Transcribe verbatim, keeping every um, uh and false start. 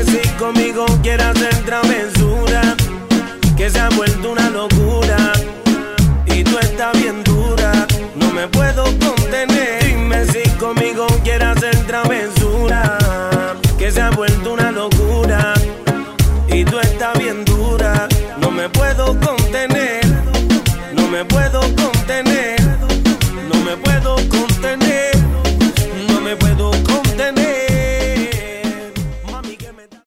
si conmigo quieres hacer travesura, que se ha vuelto una locura y tú estás bien dura, no me puedo contener. Dime si conmigo quieres hacer travesura, que se ha vuelto una locura